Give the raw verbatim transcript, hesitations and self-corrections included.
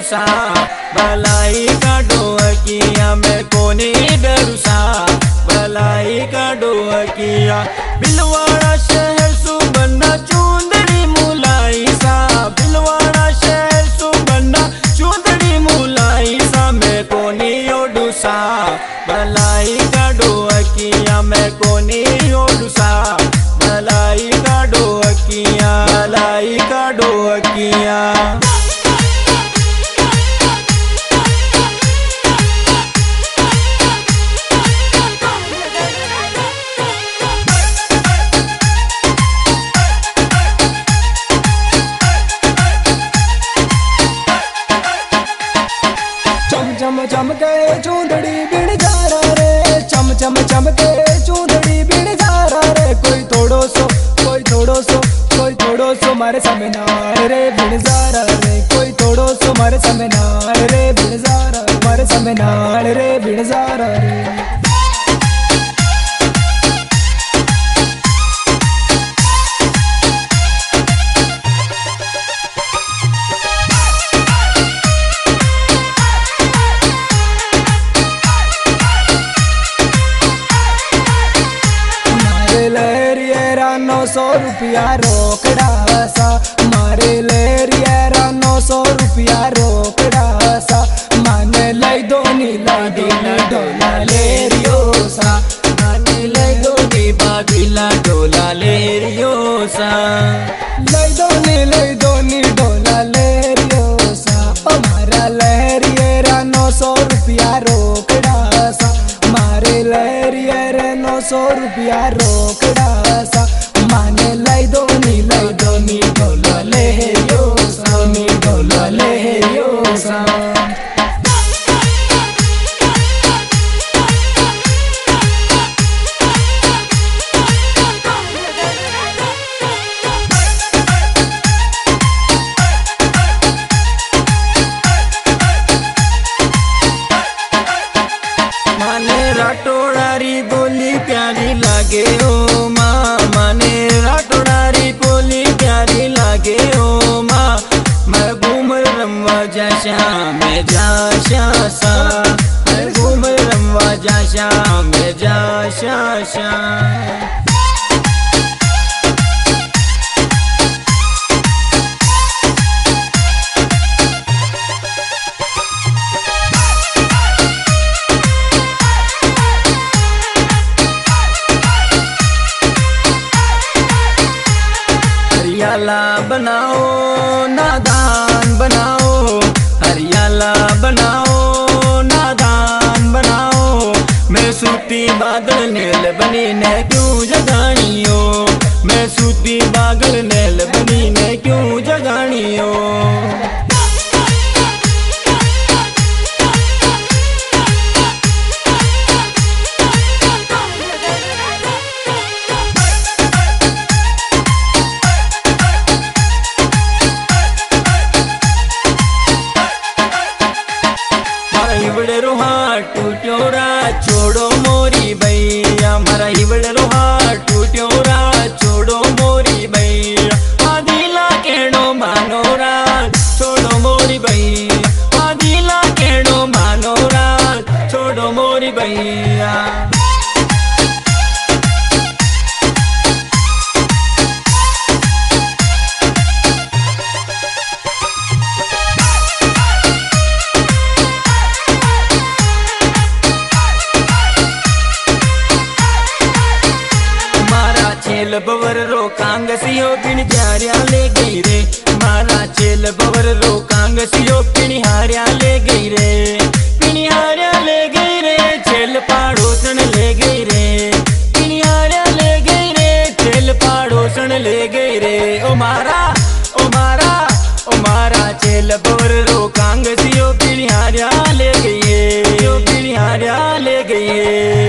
डरूसा, भलाई का डोहकिया मैं कोनी डरूसा, भलाई का डोहकिया। भिलवाड़ा शहर सुबन्ना चूंदड़ी मुलाई सा, भिलवाड़ा शहर सुबन्ना चूंदड़ी मुलाई सा, मैं कोनी ओडूसा, भलाई का डोहकिया मैं कोनी ओडूसा, भलाई का डोहकिया, भलाई का डोहकिया। चम चम के चूंदड़ी बिन जारा रे, चम चम चम के चूंदड़ी बिन जारा रे, कोई थोड़ो सो कोई थोड़ो सो कोई थोड़ो सो मारे समय नार रे बिन जारा रे, कोई थोड़ो सो मारे समय नार रे बिन जारा, मारे समय नार रे बिन जारा रे। नौ सौ रुपया रोकड़ा सा, मारे लेरिया नौ सौ रुपया रोकड़ा सा, माने लाई दोनी लाई दोनी डोला लेरियो सा, माने लाई दोनी बागिला डोला लेरियो सा, लाई दोनी लाई दोनी डोला लेरियो सा। ओ मारा लेरिया नौ सौ रुपया रोकड़ा सा, मारे लेरिया नौ सौ रुपया रोकड़ा सा, माने लाई दोनी लाई दोनी डोला ले यो सा, नी डोला ले यो सा। माने राठौड़ारी बोली प्यारी लागे ओ माँ, माने राठौड़ारी बोली प्यारी लागे ओ माँ, मैं घूम रमवा जाशा मैं जाशा सा, मैं घूम रमवा जाशा मैं जाशा सा। हरियाला बनाओ नादान बनाओ, हरियाला बनाओ नादान बनाओ, मैं सूती बादल नेल बनी ने क्यों जगानियो, मैं सूती बादल नेल बनी ने क्यों जगानियो। हिवड़े रोहा टूट्योरा छोड़ो मोरी भैया, हमारा हिवड़े रोहा टूट्योरा छोड़ो मोरी भैया, आदिला केड़ो मानोरा छोड़ो मोरी भैया, आदिला केड़ो मानोरा छोड़ो मोरी भैया। चेल बवर रो कांगसियो पिण जारिया ले गई रे, मारा चेल बवर रो कांगसियो पिणी हारिया ले गई रे, पिणी हारिया ले गई रे, चेल पाड़ोसन ले गई रे, पिणी हारिया ले गई रे, चेल पाड़ोसन ले गई रे। ओ मारा ओ मारा ओ मारा चेल बवर रो कांगसियो पिणी हारिया ले गई, पिणी हारिया ले गई।